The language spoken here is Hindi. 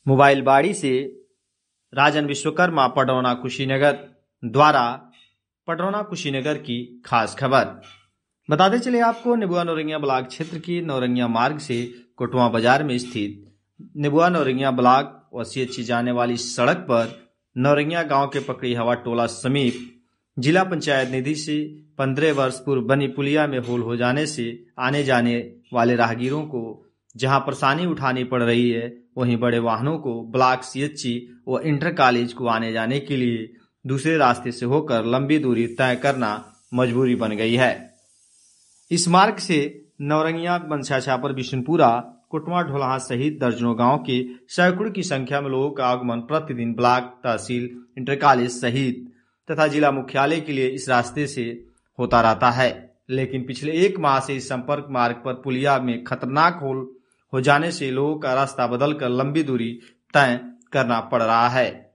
मोबाइल बाड़ी से राजन विश्वकर्मा पडरौना कुशीनगर द्वारा पडरौना कुशीनगर की खास खबर। बताते चले आपको, नेबुआ नौरंगिया ब्लॉक क्षेत्र की नौरंगिया मार्ग से कोटवा बाजार में स्थित नेबुआ नौरंगिया ब्लॉक और सीएचसी जाने वाली सड़क पर नौरंगिया गांव के पकड़ी हवा टोला समीप जिला पंचायत निधि से 15 वर्ष पूर्व बनी पुलिया में होल हो जाने से आने जाने वाले राहगीरों को जहां परेशानी उठानी पड़ रही है, वहीं बड़े वाहनों को ब्लॉक सीएचसी व इंटर कॉलेज को आने जाने के लिए दूसरे रास्ते से होकर लंबी दूरी तय करना मजबूरी बन गई है। इस मार्ग से नौरंगिया, मनसा छापर, बिशनपुरा, कोटवा, ढोलाहा सहित दर्जनों गांव के सैकड़ों की संख्या में लोगों का आगमन प्रतिदिन ब्लॉक, तहसील, इंटर कॉलेज सहित तथा जिला मुख्यालय के लिए इस रास्ते से होता रहता है। लेकिन पिछले 1 माह से इस संपर्क मार्ग पर पुलिया में खतरनाक होल हो जाने से लोगों का रास्ता बदलकर लंबी दूरी तय करना पड़ रहा है।